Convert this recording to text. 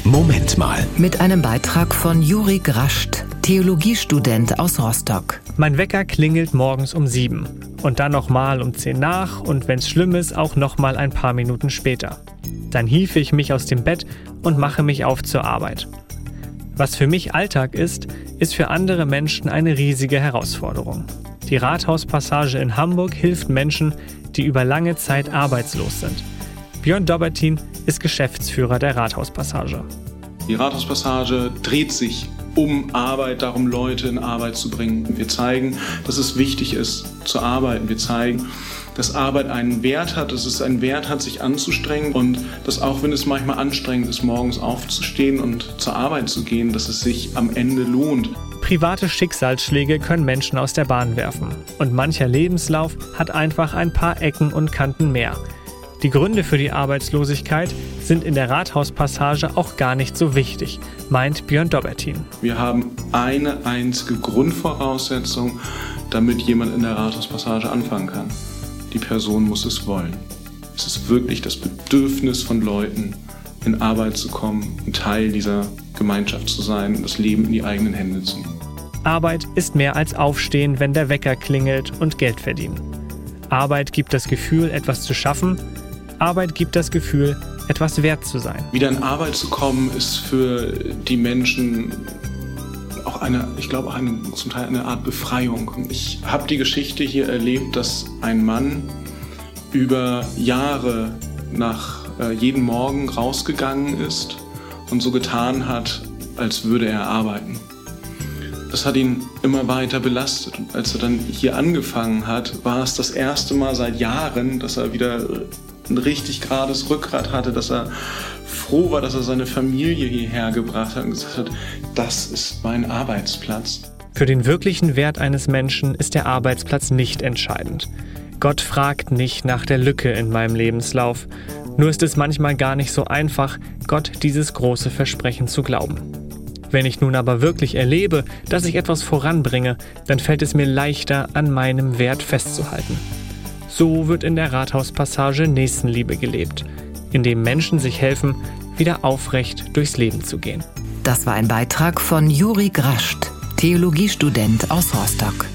Moment mal. Mit einem Beitrag von Juri Grascht, Theologiestudent aus Rostock. Mein Wecker klingelt morgens um 7 und dann nochmal um 10 nach und wenn's schlimm ist, auch nochmal ein paar Minuten später. Dann hiefe ich mich aus dem Bett und mache mich auf zur Arbeit. Was für mich Alltag ist, ist für andere Menschen eine riesige Herausforderung. Die Rathauspassage in Hamburg hilft Menschen, die über lange Zeit arbeitslos sind. Björn Dobertin ist Geschäftsführer der Rathauspassage. Die Rathauspassage dreht sich um Arbeit, darum Leute in Arbeit zu bringen. Wir zeigen, dass es wichtig ist zu arbeiten. Wir zeigen, dass Arbeit einen Wert hat, dass es einen Wert hat, sich anzustrengen und dass auch wenn es manchmal anstrengend ist, morgens aufzustehen und zur Arbeit zu gehen, dass es sich am Ende lohnt. Private Schicksalsschläge können Menschen aus der Bahn werfen. Und mancher Lebenslauf hat einfach ein paar Ecken und Kanten mehr. Die Gründe für die Arbeitslosigkeit sind in der Rathauspassage auch gar nicht so wichtig, meint Björn Dobertin. Wir haben eine einzige Grundvoraussetzung, damit jemand in der Rathauspassage anfangen kann. Die Person muss es wollen. Es ist wirklich das Bedürfnis von Leuten, in Arbeit zu kommen, ein Teil dieser Gemeinschaft zu sein, das Leben in die eigenen Hände zu nehmen. Arbeit ist mehr als Aufstehen, wenn der Wecker klingelt und Geld verdienen. Arbeit gibt das Gefühl, etwas zu schaffen. Arbeit gibt das Gefühl, etwas wert zu sein. Wieder in Arbeit zu kommen, ist für die Menschen auch zum Teil eine Art Befreiung. Ich habe die Geschichte hier erlebt, dass ein Mann über Jahre nach jeden Morgen rausgegangen ist und so getan hat, als würde er arbeiten. Das hat ihn immer weiter belastet. Und als er dann hier angefangen hat, war es das erste Mal seit Jahren, dass er wieder ein richtig gerades Rückgrat hatte, dass er froh war, dass er seine Familie hierher gebracht hat und gesagt hat, das ist mein Arbeitsplatz. Für den wirklichen Wert eines Menschen ist der Arbeitsplatz nicht entscheidend. Gott fragt nicht nach der Lücke in meinem Lebenslauf. Nur ist es manchmal gar nicht so einfach, Gott dieses große Versprechen zu glauben. Wenn ich nun aber wirklich erlebe, dass ich etwas voranbringe, dann fällt es mir leichter, an meinem Wert festzuhalten. So wird in der Rathauspassage Nächstenliebe gelebt, indem Menschen sich helfen, wieder aufrecht durchs Leben zu gehen. Das war ein Beitrag von Juri Grascht, Theologiestudent aus Rostock.